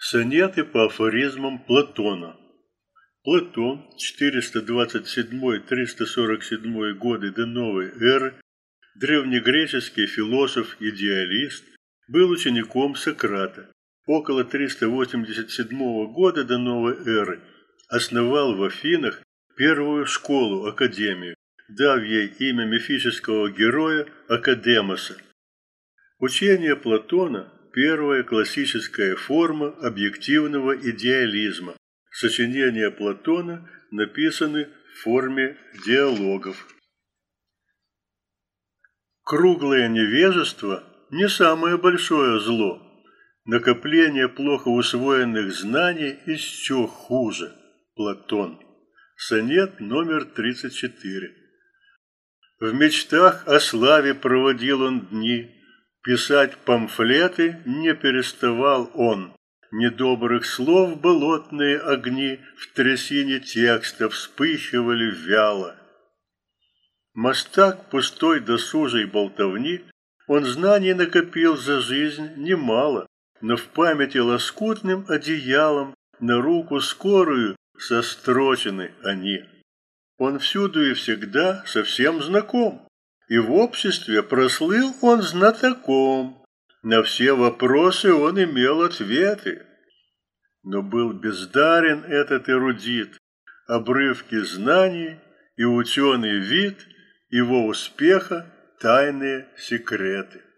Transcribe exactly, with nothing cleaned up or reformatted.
Сонеты по афоризмам Платона. Платон, четыреста двадцать седьмой — триста сорок седьмой годы до новой эры, древнегреческий философ-идеалист, был учеником Сократа. Около триста восемьдесят седьмого года до новой эры основал в Афинах первую школу, академию, дав ей имя мифического героя Академоса. Учение Платона – первая классическая форма объективного идеализма. Сочинения Платона написаны в форме диалогов. Круглое невежество – не самое большое зло. Накопление плохо усвоенных знаний еще хуже. Платон. Сонет номер тридцать четыре. В мечтах о славе проводил он дни, писать памфлеты не переставал он. Недобрых слов болотные огни в трясине текста вспыхивали вяло. Мастак пустой досужей болтовни, он знаний накопил за жизнь немало, но в памяти лоскутным одеялом на руку скорую сострочены они. Он всюду и всегда совсем знаком, и в обществе прослыл он знатоком. На все вопросы он имел ответы. Но был бездарен этот эрудит, обрывки знаний и ученый вид его успеха — тайные секреты.